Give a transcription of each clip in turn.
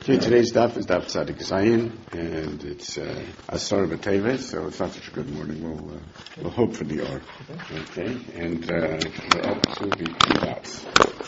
Okay, today's daf is daf Tzadik Zayin, and it's Asar B'Teves, so it's not such a good morning. We'll hope for the R. Okay, and we're up to the two dots.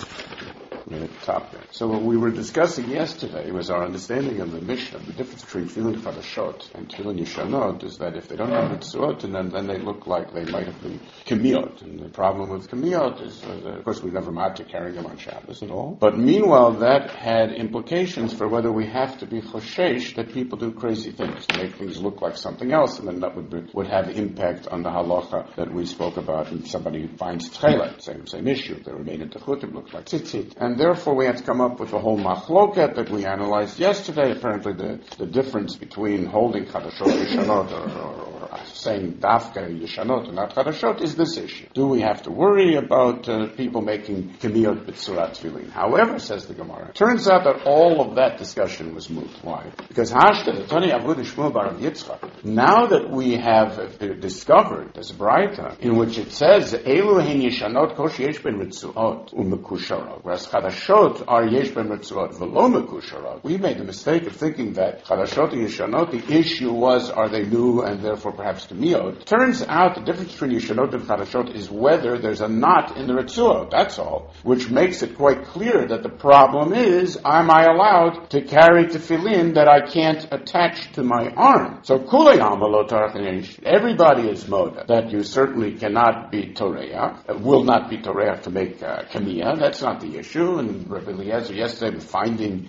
We're at the top there. So what we were discussing yesterday was our understanding of the Mishnah. The difference between Tefillin Chadashot and Tefillin Yishanot is that if they don't have Mitzvot, and then they look like they might have been Kemiyot. And the problem with Kemiyot is, of course, we never matter carrying them on Shabbos at all. But meanwhile, that had implications for whether we have to be choshesh that people do crazy things, to make things look like something else, and then that would have impact on the halacha that we spoke about. And somebody finds tchelet, same issue. They remain in techutim, look like tzitzit. And therefore, we had to come up with a whole machloket that we analyzed yesterday. Apparently, the difference between holding chadashot yishanot or saying dafka yishanot and not chadashot is this issue. Do we have to worry about people making kemiyot b'tzurat tefillin? However, says the Gemara, turns out that all of that discussion was moot. Why? Because Hashta, the Tani Avud Shmuel Bar Yitzchak, now that we have discovered this Braita in which it says Elu hein yishanot kosh yesh ben mitzuot u'mekusharot, whereas chadashot are yesh ben mitzuot v'lo mekusharot. We made the mistake of thinking that chadashot and yishanot, the issue was, are they new and therefore perhaps kemiyot? Turns out the difference between yishanot and chadashot is whether there's a knot in the ritzuot. That's all, which makes it quite clear that the problem is, am I allowed to carry tefillin that I can't attach to my arm? So kulei amalot tarach, everybody is moda that you certainly cannot be toreach, will not be toreach to make kamiyah. That's not the issue. And Rabbi Eliezer yesterday was finding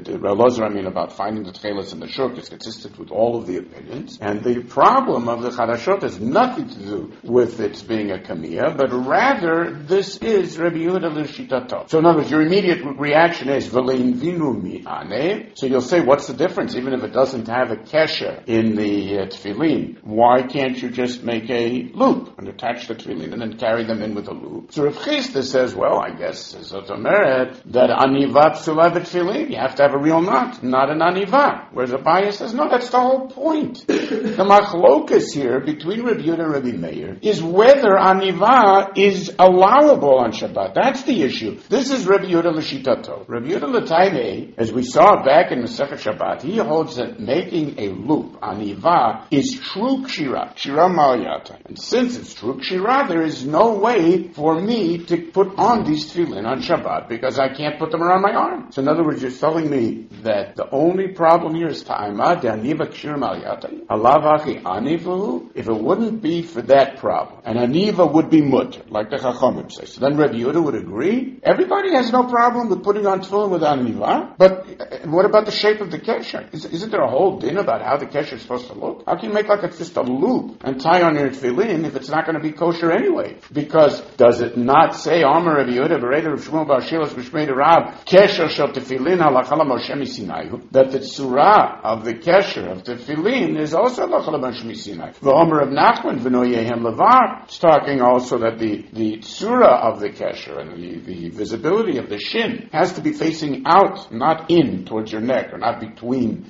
about finding the tchelas and the shuk is consistent with all of the opinions. And the problem of the chadashot has nothing to do with its being a kamiyah, but rather this is Rabbi Yehuda l'shitato. So in other words, your immediate reaction is v'lein vinu mi'ane. So you'll say, what's the difference? Even if it doesn't have a kesher in the tefillin, why can't you just make a loop and attach the tefillin and then carry them in with a loop? So Rav Chisda says, well, I guess Zot Omeret that anivat psula b'tefillin, you have to have a real knot, not an aniva. Whereas Abaye says, no, that's the whole point. The machlokas here between Rabbi Yehuda and Rabbi Meir is whether aniva is allowable on Shabbat. That's the issue. This is Rabbi Yehuda l'shitato. Rabbi Yehuda l'taimei, as we saw back in Masechet Shabbat, he holds that making a loop, aniva, is true kshira malayata. And since it's true kshira, there is no way for me to put on these tefillin on Shabbat because I can't put them around my arm. So in other words, you're telling me that the only problem here is ta'ima de aniva kshira malayata. Alavachi anivu. If it wouldn't be for that problem, and aniva would be mutter, like the Chachamim say, so then Rabbi Yehuda would agree. Everybody has no problem with putting on tefillin without aniva, but what about the shape of the kesher? Isn't there a whole din about how the kesher is supposed to look? How can you make like it's just a loop and tie on your tefillin if it's not going to be kosher anyway? Because does it not say, Amar Rabbi Yehuda Bereder of Shmuel Bar Shilas B'Shmei Rab Kesher Shel Tefillin Halachala Moshe Misinayu, that the surah of the kesher of tefillin is also Halachala Moshe Misinayu. The Amar of Nachman V'no Yehem Levar. It's talking also that the surah of the kesher and the visibility of the shin has to be facing out, not in towards your neck, or not between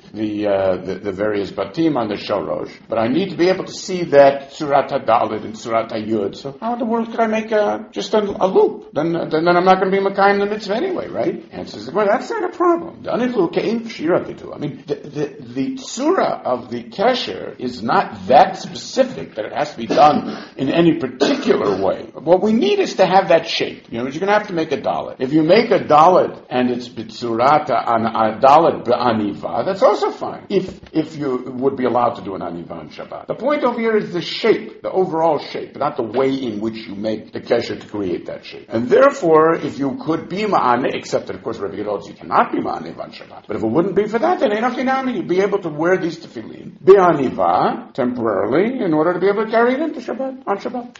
the various batim on the shorosh. But I need to be able to see that surat hadalit and surat hayud. So how in the world could I make just a loop? Then I'm not going to be makayim the mitzvah anyway, right? And says, well, that's not a problem. I mean, the surah of the kesher is not that specific that it has to be done in any particular way. What we need is to have that shape. You're going to have to make a dalit. If you make a dalit and it's b'tzurata an a dalit b'aniva, that's also fine. If you would be allowed to do an aniva on Shabbat. The point over here is the shape, the overall shape, not the way in which you make the kesher to create that shape. And therefore, if you could be ma'ane, except that of course Rabbi Yehuda holds you cannot be ma'ane on Shabbat. But if it wouldn't be for that, then enochinami, you'd be able to wear these tefillin b'aniva temporarily in order to be able to carry it into Shabbat on Shabbat.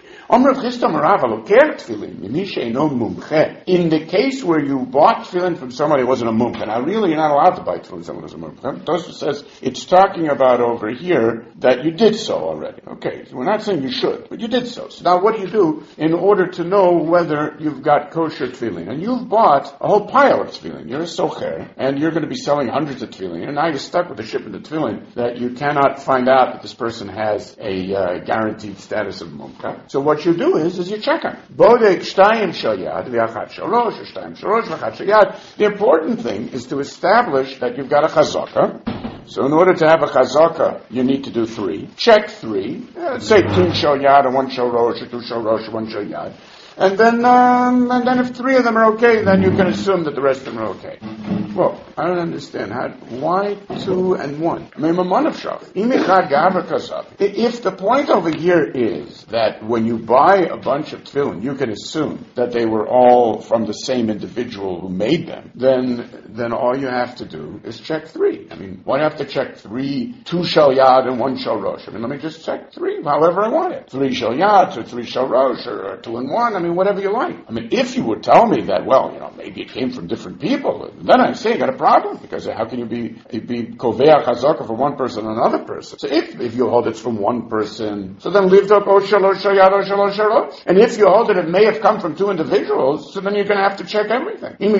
In the case where you bought tefillin from somebody who wasn't a mumcha, now really you're not allowed to buy tefillin from someone who's a mumcha. Tosfos says it's talking about over here that you did so already. Okay, so we're not saying you should, but you did so. So now what do you do in order to know whether you've got kosher tefillin? And you've bought a whole pile of tefillin. You're a socher, and you're going to be selling hundreds of tefillin, and now you're stuck with a shipment of tefillin that you cannot find out that this person had has a guaranteed status of mumka. So what you do is you check them. Bodek shtayim shel yad v'achat shel rosh, or shtayim shel rosh v'achat shel yad. The important thing is to establish that you've got a chazaka. So in order to have a chazaka, you need to do 3. Check 3. Let's say 2 shel yad and 1 shel rosh, or 2 shel rosh, 1 shel yad. And then if 3 of them are okay, then you can assume that the rest of them are okay. Well, I don't understand. Why 2 and 1? If the point over here is that when you buy a bunch of tefillin, you can assume that they were all from the same individual who made them, then all you have to do is check 3. I mean, why do you have to check 3, 2 shel yad and 1 shel rosh? I mean, let me just check 3, however I want it. 3 shel yad, or 3 shel rosh, or 2 and 1. I mean, whatever you like. I mean, if you would tell me that, well, maybe it came from different people, then I say you got a problem, because how can you be kovea chazaka for one person and another person? So if you hold it's from one person, so then leave up shalosh shel yad or shalosh shel rosh. And if you hold that it may have come from 2 individuals, so then you're going to have to check everything. You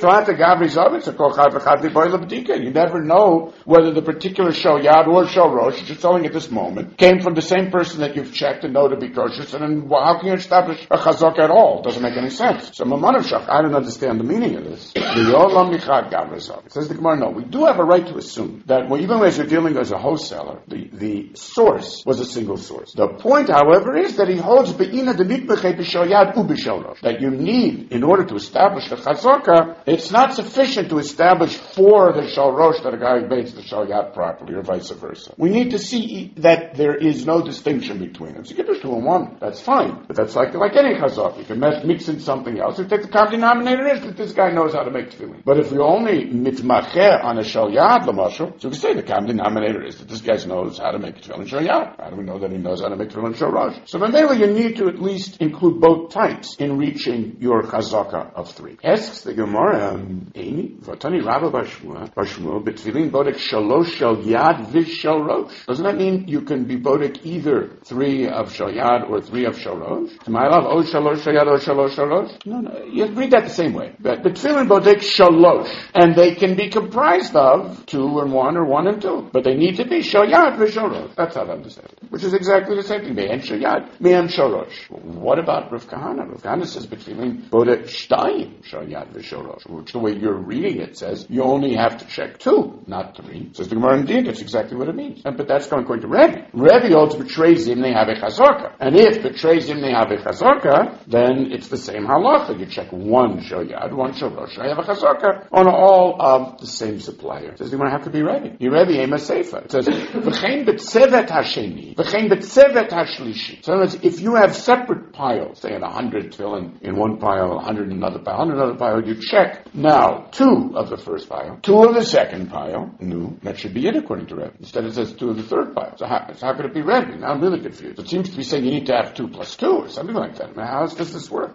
never know whether the particular shel yad or shel rosh that you're selling at this moment came from the same person that you've checked and know to be kosher. So then how can you establish a chazaka at all? It doesn't make any sense. So I don't understand the meaning of this. It says the Gemara, no, we do have a right to assume that even as you're dealing as a wholesaler, the source was a single source. The point, however, is that he holds that you need, in order to establish the chazaka, it's not sufficient to establish for the shel rosh that a guy makes the shel yad properly, or vice versa. We need to see that there is no distinction between them. So you get to 2 and 1, that's fine. But that's like any chazaka. You can mix in something else. You take the common denominator is that this guy knows how to make tefillin. But if you only mitmacher on a shel yad l'mashal, so you can say the common denominator is that this guy knows how to make tefillin shel yad. How do we know that he knows how to make tefillin shel rosh? So mainly you need to at least include both types in reaching your chazaka of 3. Asks the Gemara, Amy, v'tani Rabba b'shmuel b'tefillin bodek shalosh shel yad v'shel rosh. Doesn't that mean you can be bodek either 3 of shel yad or 3 of shel rosh? O shalosh shel yad or shalosh shel rosh? No, you read that the same way. But tefillin bodek shalosh, and they can be comprised of 2 and 1 or 1 and 2, but they need to be shel yad v'shel rosh. That's how to understand it. Which is exactly the same thing. Me'en shel yad, me'en shel rosh. What about Rav Kahana? Rav Kahana says tefillin bodek shtayim shel yad v'shel rosh, which the way you're reading it says you only have to check 2, not 3. Says the Gemara, indeed, that's exactly what it means. But that's going to Rebbe. Rebbe holds betrays him, they have a chazaka. And if betrays him, they have a chazaka, then it's the same halacha. You check 1 shel yad, 1 shel rosh. I have a chazaka on all of the same supplier. It says you're going to have to be Rebbe. You're Rebbe ema seifa. It says v'chein betzevet hasheni, v'chein betzevet hashlishi. So in other words, if you have separate piles, say 100 tefillin in one pile, 100 in another pile, 100 in another pile, you check now 2 of the first pile, 2 of the second pile. No, that should be it according to Rebbe. Instead it says 2 of the third pile. So how could it be Rebbe? Now I'm really confused. It seems to be saying you need to have 2 plus 2 or something like that. Now how does this work?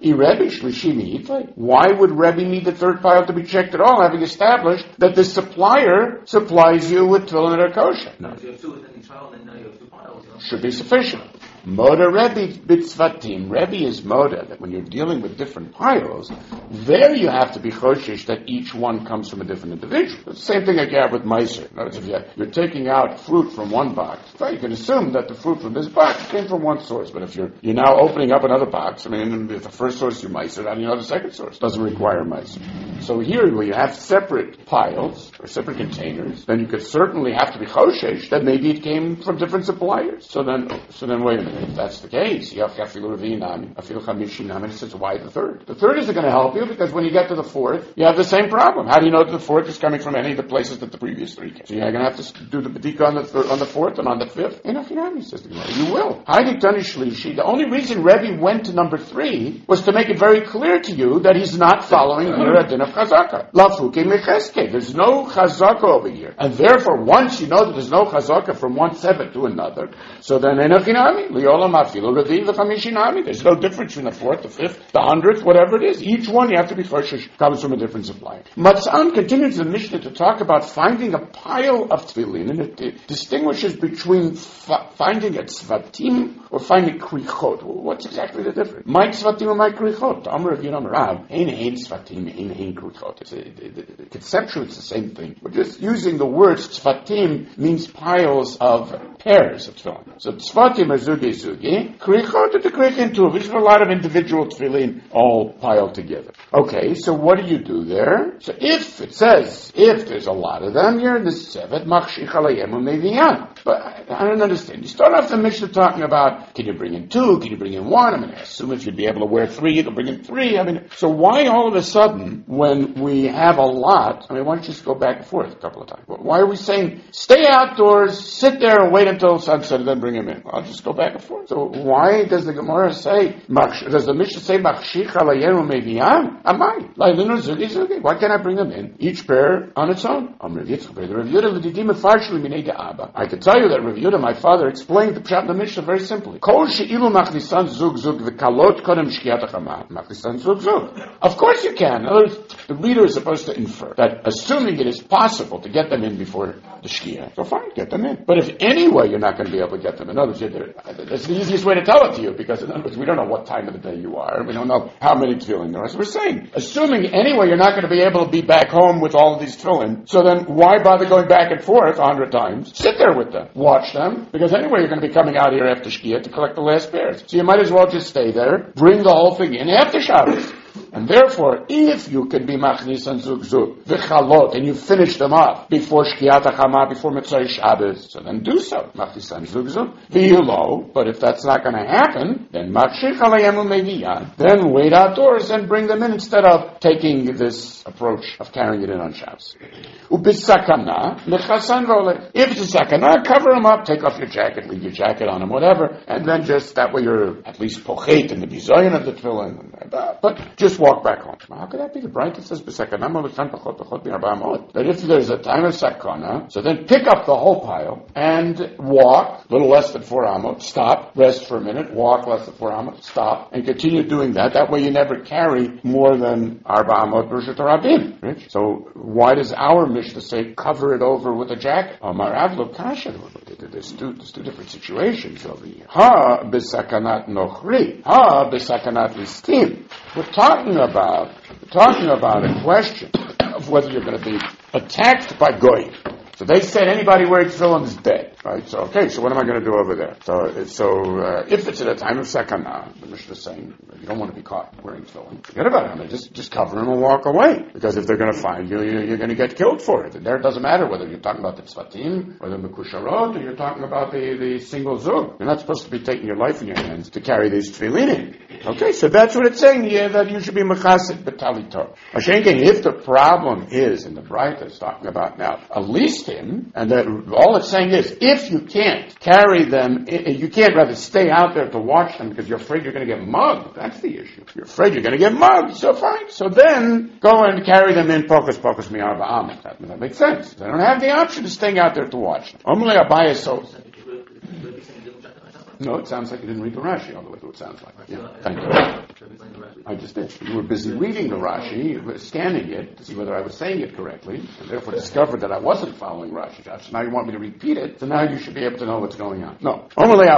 Why would Rebbe need the third pile to be checked at all, having established that the supplier supplies you with tefillin that are kosher? No. If you have 2 within each pile, then now you have 2 piles. Should be sufficient. Moda Rebbe bitzvatim. Rebbe is moda, that when you're dealing with different piles, there you have to be choshish that each one comes from a different individual. It's the same thing like you have with meiser. In other words, if you're taking out fruit from one box, well, you can assume that the fruit from this box came from one source. But if you're now opening up another box, I mean, if the first source you meiser, and you know the second source doesn't require meiser. So here, where you have separate piles or separate containers, then you could certainly have to be choshish that maybe it came from different suppliers. So then wait a minute. If that's the case, you have afilu revi'inami, afilu chamishinami, and it says, why the third? The third isn't going to help you, because when you get to the fourth, you have the same problem. How do you know that the fourth is coming from any of the places that the previous 3 came? So you're going to have to do the bedika on the fourth and on the fifth. Enofinami, says the Gemara. You will. The only reason Rebbe went to number 3 was to make it very clear to you that he's not following here a din of chazaka. Lafuke mecheske. There's no chazaka over here. And therefore, once you know that there's no chazaka from one seven to another, so then enofinami, there's no difference between the 4th, the 5th, the 100th, whatever it is. Each one you have to be choshish comes from a different supplier. Matzan continues the Mishnah to talk about finding a pile of tefillin, and it distinguishes between finding a tzvatim or finding krichot. What's exactly the difference? My tzvatim or my krichot? Amr of Yonam Rav, ein tzvatim, ein krichot. Conceptually it's the same thing. We're just using the words tzvatim means piles of pairs of tefillin. So tzvatim are zugi, krichot are the krichin too, which is a lot of individual tefillin all piled together. Okay, so what do you do there? So if it says, if there's a lot of them, you're in the sevet, machshich alayim u'meviyan. But I don't understand. You start off the Mishnah talking about, can you bring in 2, can you bring in 1? I mean, I assume if you'd be able to wear 3, you can bring in 3. I mean, so why all of a sudden, when we have a lot, I mean, why don't you just go back and forth a couple of times? Why are we saying, stay outdoors, sit there and wait until sunset and then bring him in? I'll just go back and forth. So why does the Gemara say, does the Mishnah say, machshich alayim u'meviyan? Amai. Lailinu zugi zugi. Why can't I bring them in? Each pair on its own. I could tell you that Rav Yehuda, my father, explained the Pshat in the Mishnah very simply. Kol she'ilu machnisan zug zug v'kalot kodem shkiat hachama. Machnisan zug zug. Of course you can. In other words, the reader is supposed to infer that assuming it is possible to get them in before the shkia, so fine, get them in. But if anyway you're not going to be able to get them in, other words, that's the easiest way to tell it to you, because in other words, we don't know what time of the day you are. We don't know how many tefillin there are. So we're saying, assuming anyway you're not going to be able to be back home with all of these tefillin, so then why bother going back and forth 100 times? Sit there with them. Watch them, because anyway you're going to be coming out here after Shkia to collect the last pairs. So you might as well just stay there, bring the whole thing in after Shabbos. And therefore, if you can be machnis and zug zug, v'chalot, and you finish them off before Shkiat HaChama, before Mitzvah Shabbos, so then do so. Machnis and zug zug. V'yulo, but if that's not going to happen, then machshich alayim u'meviyan. Then wait outdoors and bring them in instead of taking this approach of carrying it in on Shabbos. Ubisakana, mechasan v'oleh. If it's a sakana, cover them up, take off your jacket, leave your jacket on them, whatever, and then just, that way you're at least pochet in the bizayin of the tefillin. But just walk back home. How could that be? The Bright says, that if there's a time of sakana, so then pick up the whole pile and walk a little less than 4 amot, stop, rest for a minute, walk less than 4 amot, stop, and continue doing that. That way you never carry more than 4 amot b'rshut harabim. Right? So why does our Mishnah say cover it over with a jacket? There's two different situations over here. Ha b'sakanat nochri, ha b'sakanat listim. We're talking about a question of whether you're going to be attacked by goyim. So they said anybody wearing tefillin is dead, right? So okay, so what am I going to do over there? So if it's at a time of sakana, the Mishnah is saying you don't want to be caught wearing tefillin. Forget about it. I mean, just cover them and walk away, because if they're going to find you, you're going to get killed for it. And there it doesn't matter whether you're talking about the tzvatim or the mekusharot, or you're talking about the single zug. You're not supposed to be taking your life in your hands to carry these tefillin in. Okay, so that's what it's saying here, that you should be mechasik b'talito. If the problem is, and the Braita is talking about now, at least him, and that all it's saying is, if you can't carry them, you can't rather stay out there to watch them because you're afraid you're going to get mugged. That's the issue. You're afraid you're going to get mugged, so fine. So then, go and carry them in pocus mi'arba amet. That makes sense. They don't have the option of staying out there to watch them. Omle Abaye so. No, it sounds like you didn't read the Rashi all the way through. It sounds like. Yeah, thank you. I just did. You were busy reading the Rashi, scanning it to see whether I was saying it correctly, and therefore discovered that I wasn't following Rashi. So now you want me to repeat it, so now you should be able to know what's going on. No.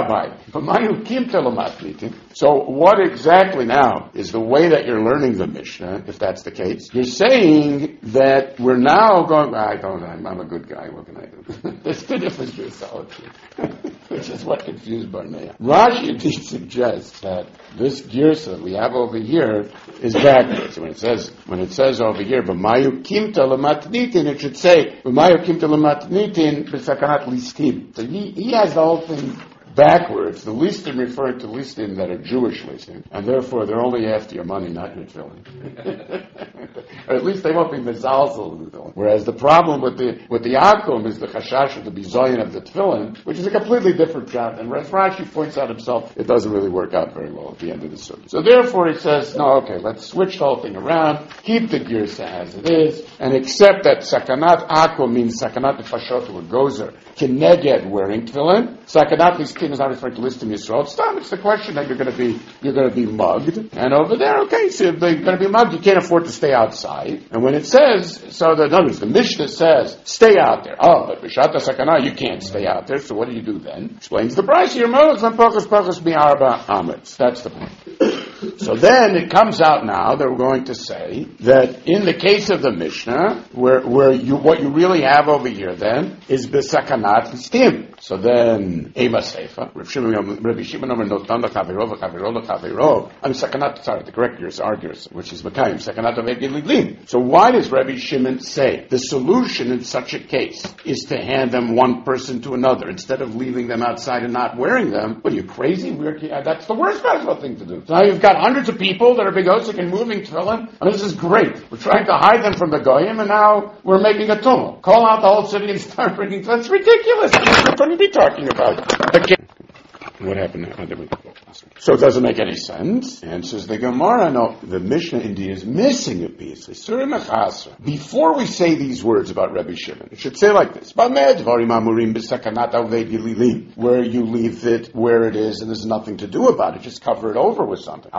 So what exactly now is the way that you're learning the Mishnah, if that's the case? You're saying that we're now going, I'm a good guy, what can I do? There's two different views, which is what confused Barnea. Rashi indeed suggests that this girsa that we have over here is backwards. So when it says over here, "B'mayu kimta lematnitin," it should say, "B'mayu kimta lematnitin b'sakanat listim." So he has the whole thing backwards. The listim referred to listim that are Jewish listim, and therefore they're only after your money, not your tefillin. Or at least they won't be mezalzel in the tefillin. Whereas the problem with the akum is the chashash of the bizoyin of the tefillin, which is a completely different shot. And Rashi points out himself, it doesn't really work out very well at the end of the surah. So therefore it says, no, okay, let's switch the whole thing around, keep the girsa as it is, and accept that sakanat akum means sakanat nefashot or gozer, kineged wearing tefillin. Sakanat listim is not referring to listim Yisrael. Stop. It's the question that you're going to be mugged. And over there, okay, so if they're going to be mugged, you can't afford to stay outside. And when it says, so the Mishnah says, stay out there. Oh, but b'shata sakana, you can't stay out there. So what do you do then? Explains the price. Your modes and pachas mi'arba amets. That's the point. So then it comes out now that we're going to say that in the case of the Mishnah, what you really have over here then is b'sakanat listim. So then, Eva Seifa, Rabbi Shimon Omer Notan L'Chaviro V'Chaviro L'Chaviro. I'm Sekanat, sorry, the correct arguers, which is Makayim, Sekanat Avegid Lidlim. So why does Rabbi Shimon say the solution in such a case is to hand them one person to another instead of leaving them outside and not wearing them? What are you, crazy? That's the worst possible thing to do. So now you've got hundreds of people that are begosik and moving tefillin, and this is great. We're trying to hide them from the goyim, and now we're making a tumult. Call out the whole city and start bringing. That's ridiculous. What are we talking about? Again. What happened now? So it doesn't make any sense. And says the Gemara, no, the Mishnah indeed is missing a piece. Before we say these words about Rabbi Shimon, it should say like this: where you leave it where it is and there's nothing to do about it, just cover it over with something.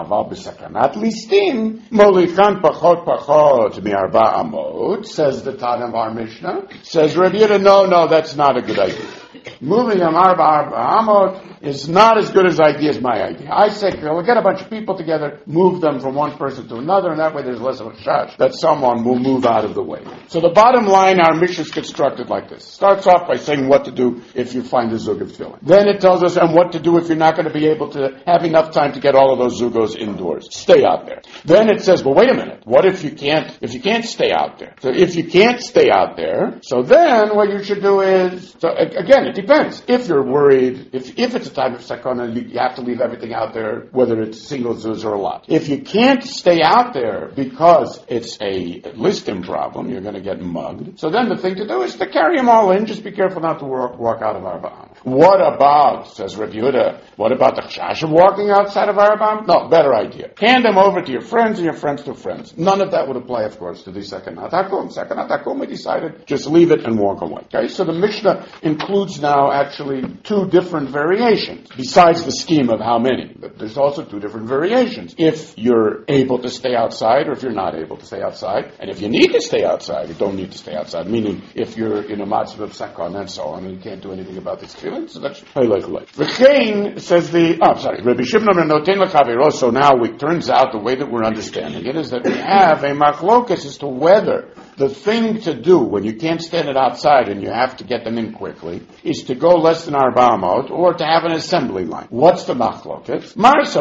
Says the Tana of our Mishnah. Says Rabbi Yehuda, no, that's not a good idea. Moving them arba amot is not as good as idea as my idea. I say, we'll get a bunch of people together, move them from one person to another, and that way there's less of a shash that someone will move out of the way. So the bottom line, our Mishnah is constructed like this. Starts off by saying what to do if you find a zug of tefillin. Then it tells us and what to do if you're not going to be able to have enough time to get all of those zugos indoors. Stay out there. Then it says, well, wait a minute. What if you can't stay out there? So if you can't stay out there, so then what you should do is, so again, it depends. If you're worried, if it's a time of sakana, you have to leave everything out there, whether it's single zuz or a lot. If you can't stay out there because it's a listing problem, you're going to get mugged. So then the thing to do is to carry them all in. Just be careful not to walk out of Arba'am. What about, says Rabbi Yehuda, what about the chash of walking outside of Arba'am? No, better idea. Hand them over to your friends and your friends to friends. None of that would apply, of course, to the Sekanat Hakum. Sekanat Hakum, we decided just leave it and walk away. Okay, so the Mishnah includes now actually two different variations, besides the scheme of how many. But there's also two different variations. If you're able to stay outside or if you're not able to stay outside. And if you need to stay outside, you don't need to stay outside, meaning if you're in a matzav of sakon and so on, and you can't do anything about this feeling, so that's halach. V'chein says Rabbi Shimon noten l'chaviro. So now it turns out the way that we're understanding it is that we have a machlokas as to whether the thing to do when you can't stand it outside and you have to get them in quickly is to go less than 400 or to have an assembly line. What's the machloket?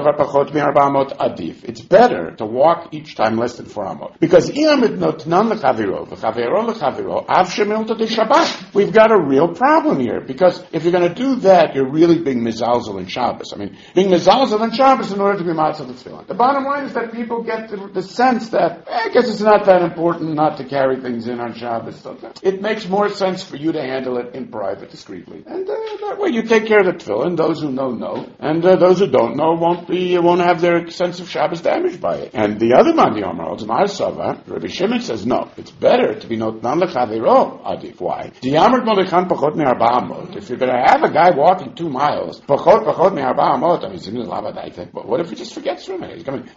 It's better to walk each time less than 400. Because we've got a real problem here. Because if you're going to do that, you're really being mizalzel in Shabbos. I mean, being mizalzel in Shabbos in order to be matzah tefillin. The bottom line is that people get the sense that, I guess it's not that important not to carry things in on Shabbos. So it makes more sense for you to handle it in private, discreetly. And that way you take care of the tefillin. Those who know. And those who don't know won't have their sense of Shabbos damaged by it. And the other man, the Omer, holds Marsava, Rabbi Shimon says, no, it's better to be notnan l'chaviro, adif. Why? If you're going to have a guy walking 2 miles, but what if he just forgets for a minute? He's coming,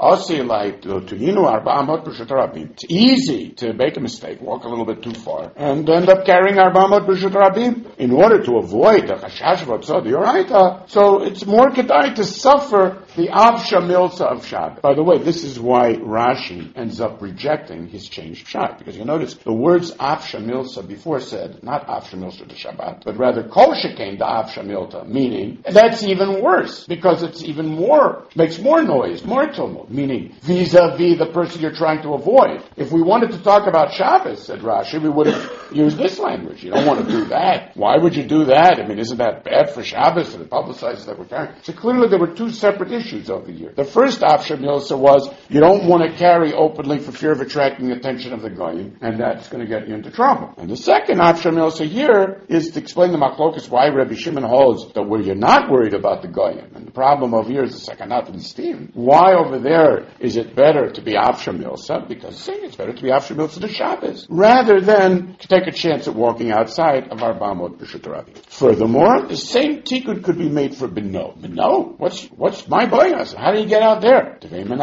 it's easy to make a mistake, walk a little bit too far, and end up carrying 400 b'shut rabim in order to avoid the chashash v'tzod yoraita. So it's more kedai to suffer the avsha milsa of Shabbat. By the way, this is why Rashi ends up rejecting his changed Shabbat, because you notice the words avsha milsa before said not avsha milsa to Shabbat, but rather kol shekain the avsha milta, meaning that's even worse because it's even more, makes more noise, more tumult, meaning vis-a-vis the person you're trying to avoid. If we wanted to talk about Shabbos, said Rashi, we would have used this language. You don't want to do that. Why would you do that? I mean, isn't that bad for Shabbos and it publicizes that we're carrying? So clearly there were two separate issues over here. The first avsha milsa was you don't want to carry openly for fear of attracting the attention of the goyim, and that's going to get you into trouble. And the second avsha milsa here is to explain the machlokas why Rabbi Shimon holds that where you're not worried about the goyim, and the problem over here is the sekanat listim. Why over there is it better to be avsha milsa? Because it's better to be avsha milsa to Shabbos rather than to take a chance at walking outside of 400 b'shut rabim. Furthermore, the same tikkun could be made for bino. Bino? What's my boy? How do you get out there?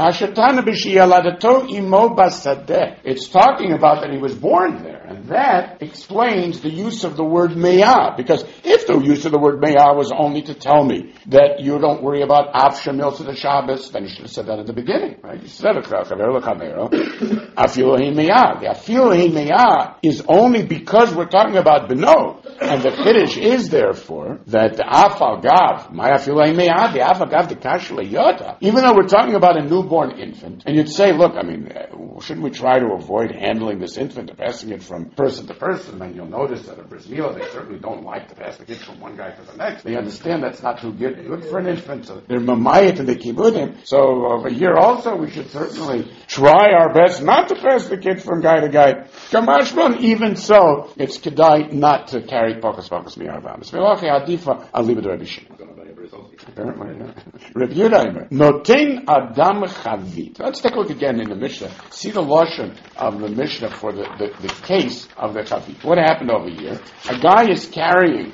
It's talking about that he was born there, and that explains the use of the word me'ah, because if the use of the word me'ah was only to tell me that you don't worry about avsha milsa to Shabbos, then you should have said that at the beginning, right? You said it, Afilu Meyah. The Afilu Meyah is only because we're talking about Beno. And the Kiddush is therefore that the Afal Gav, my Afilu Meyah, the Afal Gav, the Kashla Yota. Even though we're talking about a newborn infant, and you'd say, look, I mean, shouldn't we try to avoid handling this infant and passing it from person to person? And you'll notice that at Bris Milah, they certainly don't like to pass the kid from one guy to the next. They understand that's not too good for an infant. So they're mamayit and they keep with him. So over here also, we should certainly try our best not to pass the kid from guy to guy. Kamashron, even so, it's kedai not to carry pokus mi'arvam. It's v'lochi adifa aliba de Rabbi Shimon. Apparently, Rabbi Yehuda, noten adam chavit. Let's take a look again in the Mishnah. See the lashon of the Mishnah for the case of the chavit. What happened over here? A guy is carrying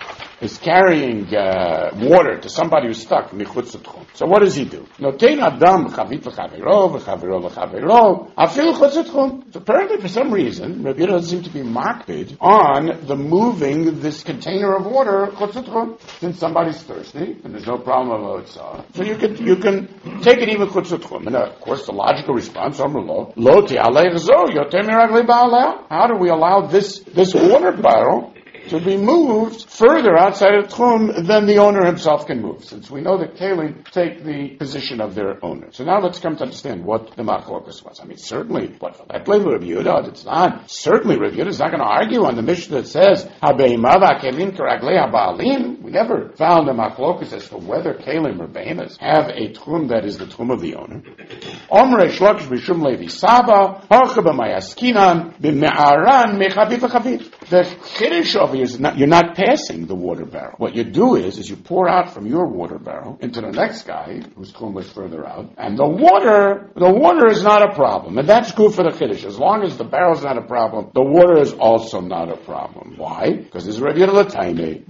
water to somebody who's stuck. So what does he do? Notein adam chavit v'chavero v'chavero v'chavero afil chutz tchum. So apparently, for some reason, Rabbi Yehuda doesn't seem to be makpid on the moving this container of water chutz tchum. Since somebody's thirsty and there's no problem of lotzah, so you can take it even chutz tchum. And of course, the logical response, lo ti'alei zo yoter miragli ba'aleh. How do we allow this water barrel to be moved further outside of Tchum than the owner himself can move, since we know that Kalim take the position of their owner. So now let's come to understand what the Machlokas was. I mean, certainly, but for that level Rabbi Yehuda, it's not. Certainly, Rabbi Yehuda is not going to argue on the Mishnah that says, Habeimava Kelim Karaglei Haba'alim. We never found a Machlokas as to whether Kalim or Behemoths have a Tchum that is the Tchum of the owner. Omre Shlokish B'Shum Levi Saba, Hocha B'Mayaskinan, B'Me'aran, Mechavit V'Chavit. The Kiddush of is not, you're not passing the water barrel. What you do is you pour out from your water barrel into the next guy whose tchum is further out, and the water is not a problem, and that's good for the Kiddush. As long as the barrel's not a problem, the water is also not a problem. Why? Because this is Rabbi Yehuda L'Taimei.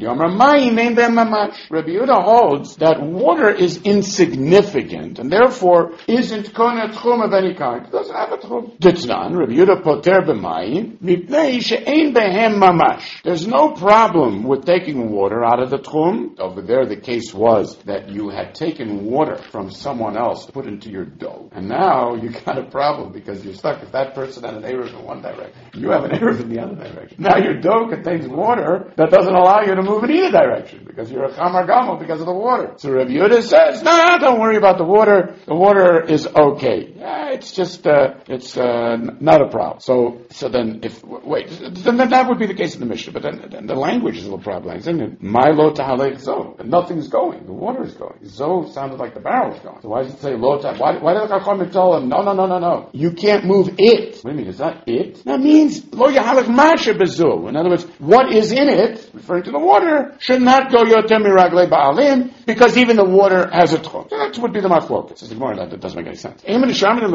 Rabbi Yehuda holds that water is insignificant, and therefore isn't kona tchum of any kind. It doesn't have a tchum. Ditznan, Rabbi Yehuda poter b'mayim, mipnei she'ein behem mamash. There's no problem with taking water out of the tchum. Over there, the case was that you had taken water from someone else to put into your dough. And now you got a problem because you're stuck. If that person had an Erev in one direction, you have an Erev in the other direction. Now your dough contains water that doesn't allow you to move in either direction because you're a Chamar Gamo because of the water. So Rabbi Yehuda says, no, don't worry about the water. The water is okay. It's just, it's not a problem. So then then that would be the case in the Mishnah. But then the language is a little problematic, isn't it? Milo tahalech zo. Nothing's going. The water is going. Zo sounded like the barrel is going. So why does it say lo ta? Why did the Chachamim tell him, no. You can't move it. What do you mean? Is that it? That means lo yahalech masha bezu. In other words, what is in it, referring to the water, should not go yoter miragle ba'alim, because even the water has a tchum. So that would be the machlokas. Says the Gemara, that doesn't make any sense. The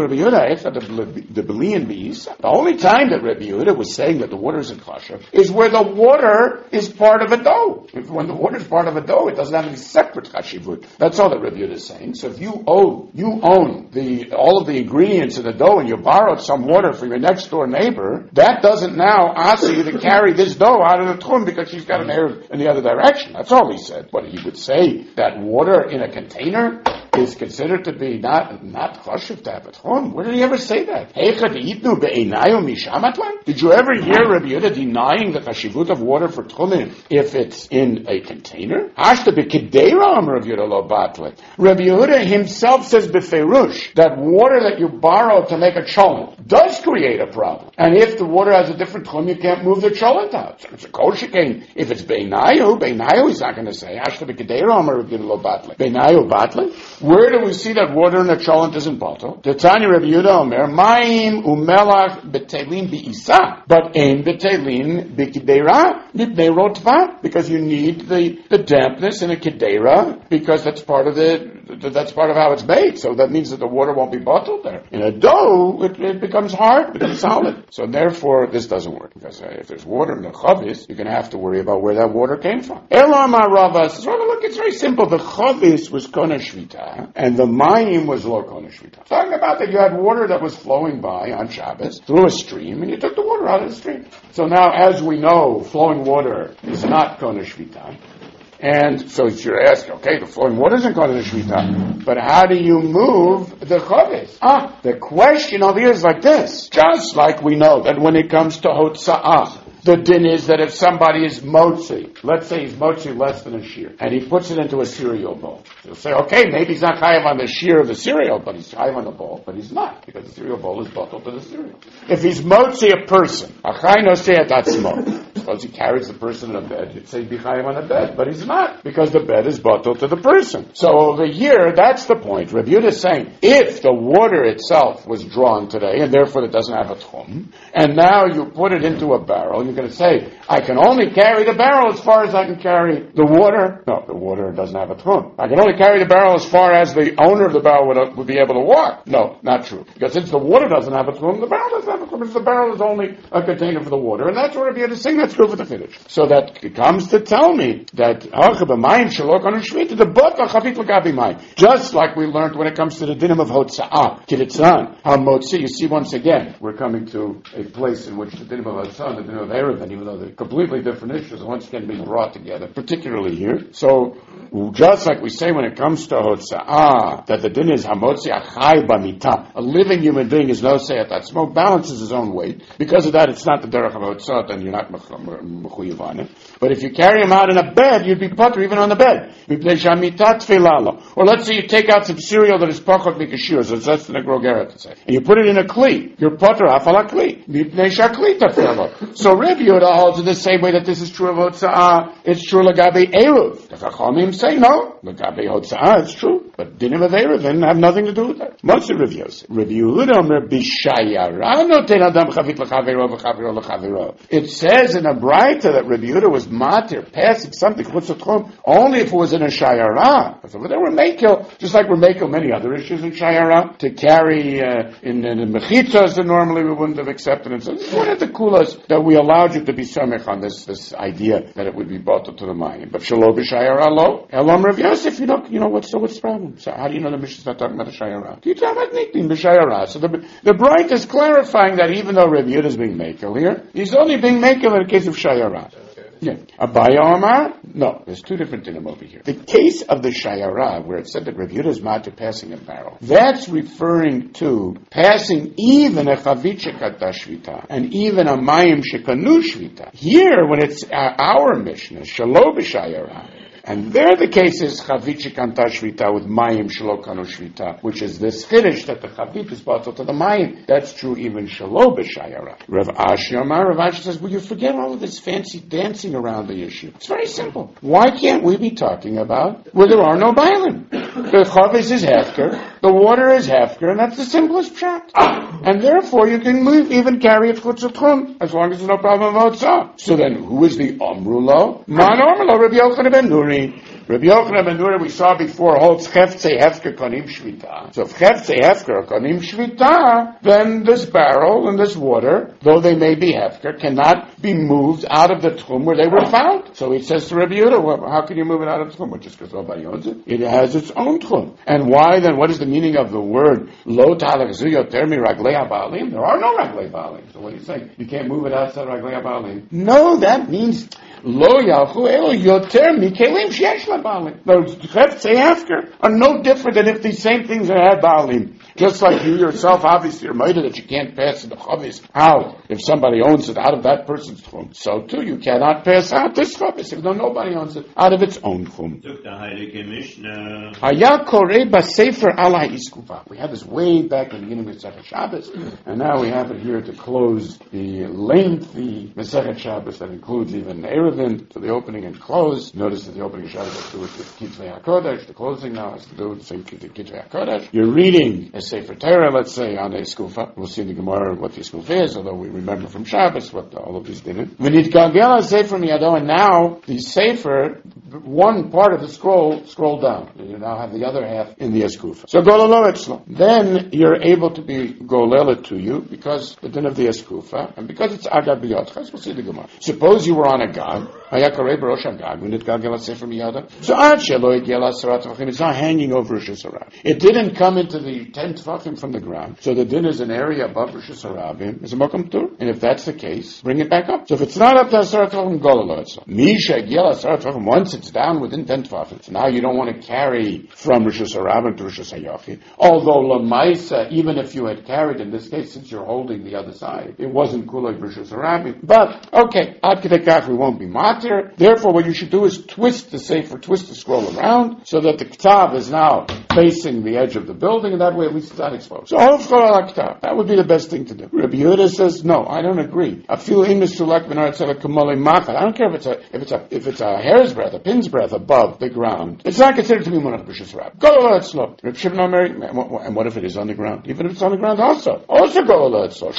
only time that Rabbi Yehuda was saying that the water is in kasha is where the water is part of a dough. When the water is part of a dough, it doesn't have any separate chashivut. That's all that Rabbi Yehuda is saying. So if you own all of the ingredients in the dough and you borrowed some water from your next door neighbor, that doesn't now ask you to carry this dough out of the tchum because she's got an air in the other direction. That's all he said. But he would say that water in a container is considered to be not chashuv to have a tchum. Where did he ever say that? Did you ever hear Rabbi Yehuda denying the chashivut of water for tchumin if it's in a container? Rabbi Yehuda himself says beferush that water that you borrow to make a cholent does create a problem. And if the water has a different tchum, you can't move the cholent out. So it's a kol shekain. If it's beinayu, he's not going to say beinayu batle. Where do we see that water in a cholent isn't batel? Tanya Rabbi Yehuda Omer Mayim umelach betelin bi'isa, but ein betelin b'kideira mipnei rotva, because you need the dampness in a kideira because that's part of how it's made. So that means that the water won't be bottled there. In a dough, it becomes hard, it becomes solid. So therefore, this doesn't work because if there's water in the chavis, you're going to have to worry about where that water came from. Elam Rava says, look, it's very simple. The chavis was kona shvita, and the mayim was lo kona shvita. Talking about that you had water that was flowing by on Shabbos through a stream, and you took the water out of the stream. So now, as we know, flowing water is not kona shvita. And so you're asking, okay, the flowing water isn't called a shvita, but how do you move the chavis? The question over here is like this. Just like we know that when it comes to hotza'ah, the din is that if somebody is motzi, let's say he's motzi less than a shear, and he puts it into a cereal bowl, you'll say, okay, maybe he's not chayav on the shear of the cereal, but he's chayav on the bowl, but he's not, because the cereal bowl is bottled to the cereal. If he's motzi a person, achay noseh et atzmo, suppose he carries the person in a bed, you'd say be chayav on a bed, but he's not, because the bed is bottled to the person. So over here, that's the point. Rabbi Yehuda is saying, if the water itself was drawn today, and therefore it doesn't have a tchum, and now you put it into a barrel, you're going to say, I can only carry the barrel as far as I can carry the water. No, the water doesn't have a tchum. I can only carry the barrel as far as the owner of the barrel would be able to walk. No, not true. Because since the water doesn't have a tchum, the barrel doesn't have a tchum, because the barrel is only a container for the water. And that's what Rabbi Yehuda is saying, that's true for the Kiddush. So that comes to tell me that just like we learned when it comes to the dinim of Hotza'ah, Kiritzan, HaMotzi, you see once again, we're coming to a place in which the dinim of Hotza'ah and the dinim of Erevin, even though they're completely different issues, once again being brought together, particularly here. So, just like we say when it comes to Hotza'ah, that the din is Hamotzi Achai Bamita, a living human being is no say at that smoke, balances his own weight. Because of that, it's not the derech of Hotza'ah, then you're not mechuyev on it. But if you carry him out in a bed, you'd be putter even on the bed. Or let's say you take out some cereal that is pachot mikashir, so it's less than a grogera to say, and you put it in a kli, you're putter hafala kli. So Rabbi Yehuda holds in the same way that this is true of Hotza'ah, it's true lagabe eruv. The Chachamim say no, lagabe Hotza'ah, it's true, but dinim of eruv didn't have nothing to do with that. Most of Rabbi Yosef. Rabbi Yehuda omer b'shayara noten adam chavit l'chavero v'chavero l'chavero. It says in a Braita that Rabbi Yehuda was matir, passing something only if it was in a shayara. If they were mekel, just like we're mekel many other issues in shayara, to carry in the mechitzas that normally we wouldn't have accepted. And so this is one of the kulas that we allowed you to be samech on this idea that it would be brought to the mayim. But shalo b'shayara lo, elam Rav Yosef, you know what's the problem? So how do you know the Mishnah is not talking about a shayara? You talk about nickname b'shayara. So the Braita is clarifying that even though Rav Yehuda is being mekel here, he's only being mekel in the case of shayara. Yeah. Abaya Omar? No, there's two different dinim over here. The case of the Shayara, where it said that Rav Yehuda is matir passing a barrel, that's referring to passing even a Chavit Shekata Shvita, and even a Mayim Shekanu Shvita. Here, when it's our Mishnah, Shalo B'Shayara, and there the case is Chavit Shekanta Shvita with Mayim Shalo Kanu Shvita, which is this Kiddush that the Chavit is brought to the Mayim. That's true even Shalo B'Shayara. Rav Ashi Amar, Rav Ashi says, will you forget all of this fancy dancing around the issue? It's very simple. Why can't we be talking about where there are no Bailim? The Chavis is Hefker, the water is Hefker, and that's the simplest pshat. And therefore you can even carry it Chutzatchum, as long as there's no problem of Hotzah. So then, who is the Amrulo? Man Amrulo, Rabbi Yochanan ben Nuri. Rabbi Yochanan ben Nuri, we saw before, holds Cheftzei Hefker Konim Shvita. So if Cheftzei Hefker Konim Shvita, then this barrel and this water, though they may be Hefker, cannot be moved out of the Tchum where they were found. So he says to Rabbi Yehuda, well, how can you move it out of the Tchum? Well, just because nobody owns it. It has its own Tchum. And why then, what is the meaning of the word Lo Talach Zuyo Termi Raglei HaBaalim? There are no Raglei Baalim. So what are you saying? You can't move it outside Raglei HaBaalim? No, that means Lo Yalchu Elo Yoter Mikelim Sheyesh LaBaalim. Those Cheftzei Hefker are no different than if these same things had Baalim. Just like you yourself, obviously, you're made that you can't pass the chavis out if somebody owns it out of that person's chum. So too, you cannot pass out this chavis if nobody owns it out of its own chum. We had this way back in the beginning of Masechet Shabbos, and now we have it here to close the lengthy Masechet Shabbos that includes even Erevin to the opening and close. Notice that the opening of Shabbos has to do with Kitvei HaKodesh. The closing now has to do with the same Kitvei HaKodesh. You're reading a Sefer Torah, let's say, on a skufa. We'll see in the Gemara what the skufa is, although we remember from Shabbos what all of these did. V'nitgagel Sefer miyado, and now the Sefer, one part of the scroll down. You now have the other half in the eskufa. So golelo etzlo. Then you're able to be golel to you because the din of the eskufa, and because it's agad b'yotchas. We'll see the Gemara. Suppose you were on a gag. Hayakarei b'rosh hagag. V'nitgagel Sefer miyado. So ad shelo igel asarat v'chim. It's not hanging over Rosh Hashanah. It didn't come into the 10 tefachim from the ground. So the din is an area above Rosh Hashanah. Is a mokum tur. And if that's the case, bring it back up. So if it's not up to Asarat Tefachim, golelo etzlo. Mi she'igel Asarat Tefachim, once sits down within 10 Tvachim. So now you don't want to carry from Rosh Hashanah to Rosh Hashanah. Although Lamaisa, even if you had carried, in this case, since you're holding the other side, it wasn't Kulay Rosh Hashanah. But, okay, Ad Kedekach, we won't be matir. Therefore, what you should do is twist the sefer, twist the scroll around, so that the ktav is now facing the edge of the building, and that way at least it's not exposed. So, that would be the best thing to do. Rabbi Yehuda says, no, I don't agree. I don't care if it's a hair's breadth, a pin's breadth above the ground. It's not considered to be Munach B'Shus Rab. Go Ola Etzlo. And what if it is on the ground? Even if it's on the ground also go Ola Etzlo.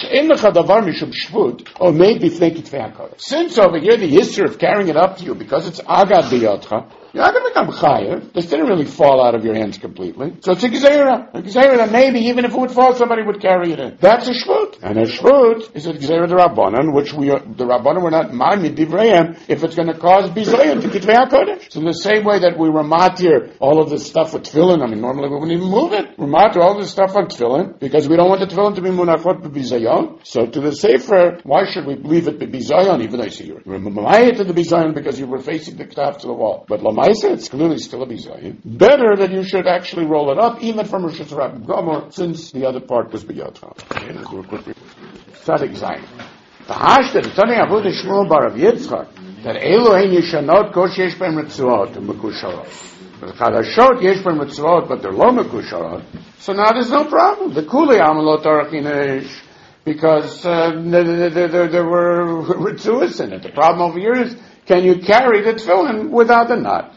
Or maybe think it's Ve'akar. Since over here the history of carrying it up to you, because it's Agad B'Yotcha, you're not going to become chayiv. This didn't really fall out of your hands completely. So it's a gzeira. A gzeira that maybe even if it would fall, somebody would carry it in. That's a shvut. And a shvut is a gzeira the Rabbanan, which the Rabbanan were not ma'amid divrayim if it's going to cause bizayon to Kitvei HaKodesh. So in the same way that we were matir all of this stuff with tefillin, normally we wouldn't even move it. We're matir all this stuff on tefillin because we don't want the tefillin to be munachot b'bizayon. So to the sefer, why should we leave it b'bizayon even though you see you're mamayit to the bizayon because you were facing the k'taf to the wall. But it's clearly still a bizayin. Better that you should actually roll it up, even from Rosh Hashanah Gomer, since the other part was biyotcha. Okay, let's do a quick Tzadik Zayin. The Hashta, the Tani Avodah Shmuel bar of Yitzchak, that Elohein Yishanot kosh yesh beim Ritzuot and Mekusharot. The Chadashot yesh beim Ritzuot, but they're lo Mekusharot. So now there's no problem. The Kulei Amalot Arachinesh, because there were Ritzuos in it. The problem over here is, can you carry the tefillin without the knot?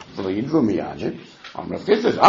Amrav says,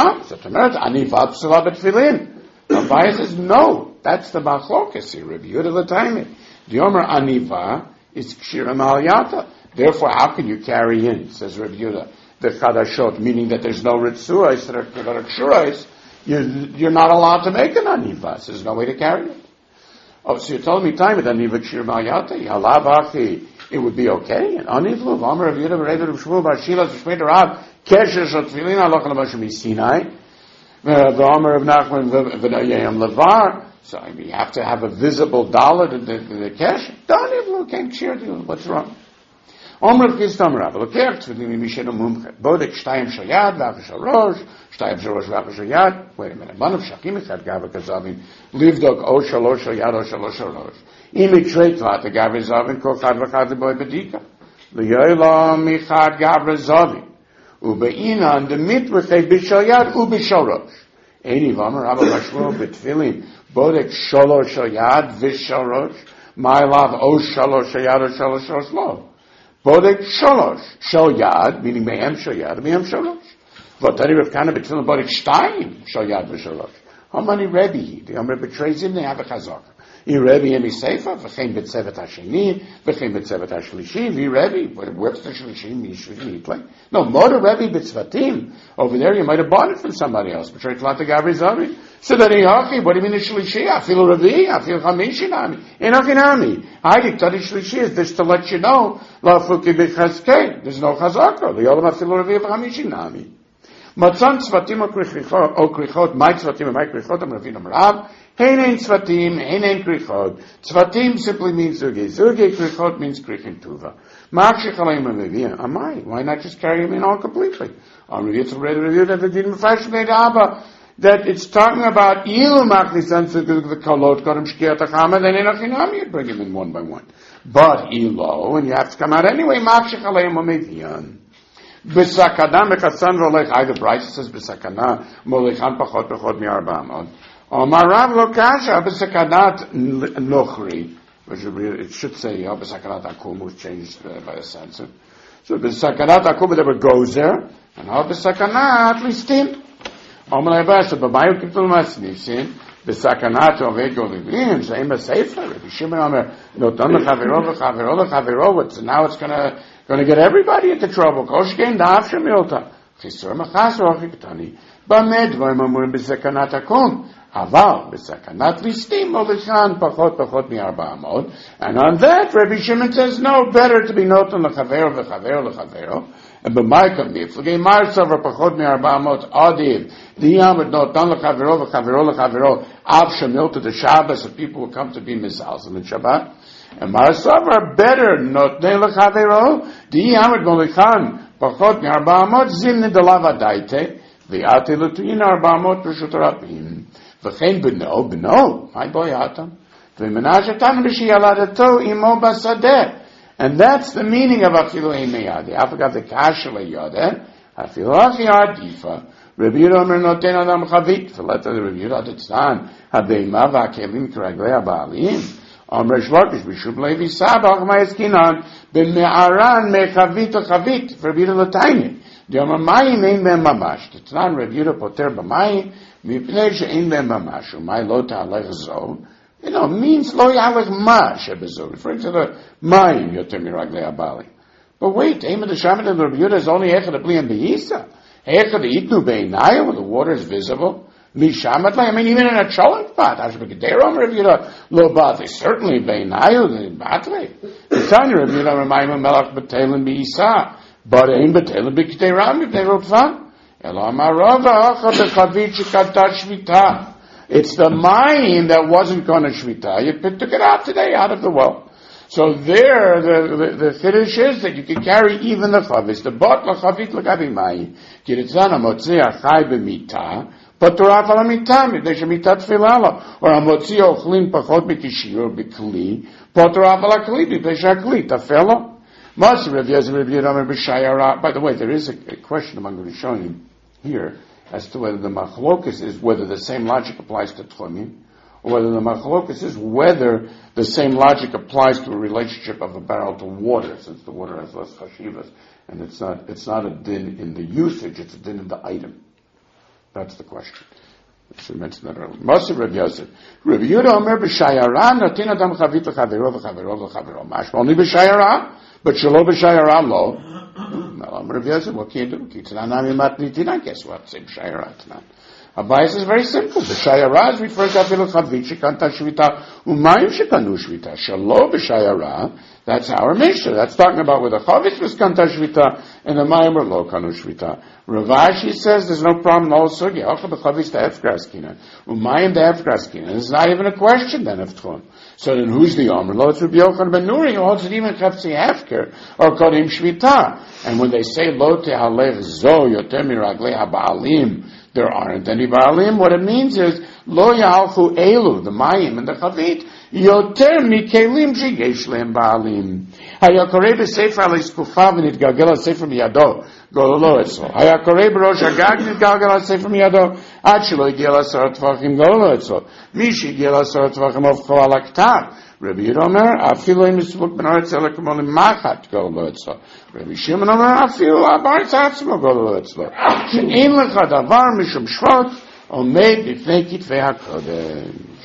Abaye says, no, that's the machlokas here. Rabbi Yehuda l'taimi. The Omer aniva is kshira ma'aliyata. Therefore, how can you carry in, says Rabbi Yehuda, the chadashot, meaning that there's no ritzuos that are kshuros, you're not allowed to make an aniva. So there's no way to carry it. Oh, so you're telling me time with aniva kshira ma'aliyata? Yalav achi. It would be okay. And anivlu, Amar Rav Yehuda Rav Shmuel Bar Shila Shmei Rav Kesher Shot Tefillin Halach L'Moshe Misinai. Amar Rav Nachman V'Nayayim Levar. So you have to have a visible dollar to the kesher. Anivlu can't share. What's wrong? Amar Rav Kistam Rav Lokech Tefillin Mishenu Mumchet Bodek Shtayim Shal Yad V'Achar Shal Rosh Shtayim Shal Rosh V'Achar Shal Yad. Wait a minute. Manav Shakim Echad Gava Kazavim Livdok O Shalosh Shal Yad O Shalosh Shal Rosh. Imikshret vat gavrizavin kol chad v'chad boy bedika. L'yoyla michad gavrizavin. Ubeinan demit v'chei b'shal yad ub'shal rosh. Eini v'amar Rabba Bashmuel b'tfilin bodek shalosh shal yad v'shal rosh. Ma'alav o shalosh shal yad o shalosh shal lo. Bodek shalosh shal yad, meaning mehem shal yad, mehem shal rosh. V'tari Rav Kana b'tfilin bodek shtayim shal yad v'shal rosh. How many Rebbe? The Amr betrays him, they have a chazak. Rebbe Yemi Seifa, v'chein b'tzevet hasheni, v'chein b'tzevet hashlishi, v'Rebbe, what's the shlishi, mishli, play? No, Moda Rebbe b'tzvatim, over there you might have bought it from somebody else, b'trei tlata gavri zavi. So that Ehachi, what do you mean the shlishi? I feel Revi, I feel chamishi nami. Enachinami. Haidik tadi shlishi is just to let you know, la fuki b'chazkei, there's no chazaka, l'yolam I feel Revi v'chamishi nami. Matzan tzvatim o krichot, my tzvatim and my krichot, am Ravina Marav, Heinen tzvatim, heinen krichot. Tzvatim simply means zuge. Zuge krichot means krichin tuva. Ma'achshich alayim ameviyah. Amai. Why not just carry him in all completely? That it's talking about ilu machnisan the kolot kodem shkiat hachama, then enachinam you bring him in one by one. But ilo, and you have to come out anyway, ma'achshich alayim ameviyah. B'sakana mekatsan rolech. Either Bryce says b'sakana molechan pachot pachot mi'arba amod. Marav lo kasha b'sakanat nochri. It should say b'sakanat akum was changed by a censor. So b'sakanat akum there were gozer, and b'sakanat listim. Omer Abbas b'mayu kiptul masnisin b'sakanat oved golivim zeim b'sefer. Rabbi Shimon Omer notan lechavero v'chavero lechavero. Now it's going to get everybody into trouble. Koshkein da'af shemilta. Chisur machas rochi k'tani. B'med v'imamur b'sakanat akum. Aval b'sakanat listim olechan pachot pachot mi'arba amod. And on that, Rabbi Shimon says, no, better to be notan lechavero v'chavero lechavero. And b'maikam b'iflagei martzav pachot mi'arba amod adiv. Diyam notan lechavero v'chavero lechavero. Av shamil to the Shabbos, and people will come to be mizalzim in Shabbat. And martzav are better notan lechavero. Diyam molechan פחות מ400 זין נדלה ודאיתה, ויעתי לטוין 400 פשוט רבים. וכן בנו, מה בואי אתם? ומנשתנו בשילדתו עמו בשדה. And that's the meaning of afilu meyade. I forgot the kasha leyade. Afilu adifa. Rabbi Yehuda Omer noten adam chavit. V'let Rabbi Yehuda Tzan habeima v'akelim k'raglei ha'baalim. Omer shlokish b'shub levi sabach ma'eskinan b'me'aran me'chavit chavit. Rabbi Yehuda l'tayni. The Omer mayim ein ben mamash. Tzan Rabbi Yehuda poter b'mayim mipnei she'ein ben mamash. Umay lo ta'alech zo. Means lo yalech ma shebezor. Referring to the mayim yoter miraglei ha'baalim. But wait, aim of the shaman and the Rabbi Yehuda is only echad bli and beisa. Echad itnu beinayu, when the water is visible. Mishamat, I mean, even in a cholent pot, Ashbekederom, Rabbi Yehuda lo bat, certainly beinayu, batle. The Tanya Rabbi Yehuda remayim melach betelim beisa, but aim betelim bekederam, if they wrote fan. Elam arava achad bechavit shekata shvita. It's the mayim that wasn't going to shvita. You took it out today, out of the well. So there, the chiddush is that you can carry even the chavis. The bot lachavit lagabi mayim. Kiritzana motzi achai b'mita, paturaf ala mita, midei shemita tfilala. Or amotzi ochlin pachot mikishir b'kli, paturaf ala kli, midei shakli, tafela. Mas Rav Yezer Rav Yehuda b'shayara. By the way, there is a question among the Rishonim here as to whether the machlokus is whether the same logic applies to tchumim, or whether the machlokus is whether the same logic applies to a relationship of a barrel to water, since the water has less chashivas, and it's not a din in the usage, it's a din in the item. That's the question. I should mention that earlier. Moshe Rav Yosef. Rav Yehuda Omer b'shayara notin adam chavit l'chavero v'chavero l'chavero. Mashma only b'shayara, but shelo b'shayara lo. Rav Yosef, what can you do? Kitznanami matnitina. Guess what? Say b'shayara tnan. Abayis is very simple. B'shayara is referred to afilu chavit shekanta shvita umayim shekanu shvita. Shelo b'shayara. That's our Mishnah. That's talking about where the chavit was kanta shvita and the mayim were lo kanu shvita. Ravashi says there's no problem in all sugya. Ocha b'chavit the efgraskina. Umayim the efgraskina. It's not even a question then of tchon. So then who's the Omer? Lo, it's Rabbi Yochanan ben Nuri who holds it even chafzi hefker or kodim shvita. And when they say lo tehalech zo yoter miraglei ha'baalim, there aren't any baalim. What it means is lo yalchu elu, the mayim and the chavit, yoter mikelim sheyesh lehem baalim. Hayakorei b'sefer alei skufa v'nitgalgel sefer miyado gololo etzlo. Hayakorei b'rosh hagag nitgalgel sefer miyado ad shelo yigiel 10 tvachim gololo etzlo. Mi shegiel 10 tvachim ofcho al haktav. Rabbi Yehuda Omer, afilu im yisvuk ben aretz ele k'mo lemachat gololo etzlo. Rabbi Shimon Omer, afilu abaretz atzmo gololo etzlo. She'ein lecha davar mishum shvot omed b'fnei kitvei hakodem.